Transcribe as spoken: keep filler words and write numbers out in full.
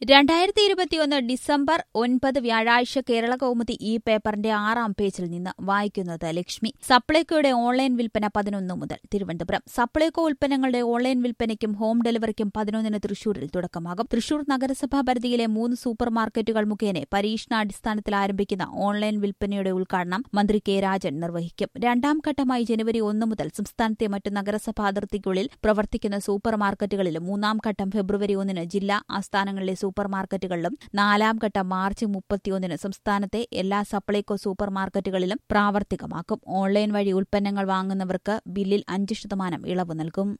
രണ്ടായിരത്തി ഇരുപത്തിയൊന്ന് ഡിസംബർ ഒൻപത് വ്യാഴാഴ്ച കേരള കൗമുദി ഈ പേപ്പറിന്റെ ആറാം പേജിൽ നിന്ന് വായിക്കുന്നത് ലക്ഷ്മി. സപ്ലൈകോയുടെ ഓൺലൈൻ വിൽപ്പന പതിനൊന്ന് മുതൽ. തിരുവനന്തപുരം. സപ്ലൈകോ ഉൽപ്പന്നങ്ങളുടെ ഓൺലൈൻ വിൽപ്പനയ്ക്കും ഹോം ഡെലിവറിക്കും പതിനൊന്നിന് തൃശൂരിൽ തുടക്കമാകും. തൃശൂർ നഗരസഭാ പരിധിയിലെ മൂന്ന് സൂപ്പർ മാർക്കറ്റുകൾ മുഖേന പരീക്ഷണാടിസ്ഥാനത്തിൽ ആരംഭിക്കുന്ന ഓൺലൈൻ വിൽപ്പനയുടെ ഉദ്ഘാടനം മന്ത്രി കെ രാജൻ നിർവഹിക്കും. രണ്ടാം ഘട്ടമായി ജനുവരി ഒന്ന് മുതൽ സംസ്ഥാനത്തെ മറ്റ് നഗരസഭാ അതിർത്തിക്കുള്ളിൽ പ്രവർത്തിക്കുന്ന സൂപ്പർ മാർക്കറ്റുകളിലും മൂന്നാം ഘട്ടം ഫെബ്രുവരി ഒന്നിന് ജില്ലാ ആസ്ഥാനങ്ങളിലെ സൂപ്പർ മാർക്കറ്റുകളിലും നാലാം ഘട്ടം മാർച്ച് മുപ്പത്തിയൊന്നിന് സംസ്ഥാനത്തെ എല്ലാ സപ്ലൈകോ സൂപ്പർ മാർക്കറ്റുകളിലും പ്രാവർത്തികമാക്കും. ഓൺലൈൻ വഴി ഉൽപ്പന്നങ്ങൾ വാങ്ങുന്നവർക്ക് ബില്ലിൽ അഞ്ച് ശതമാനം ഇളവ് നൽകും.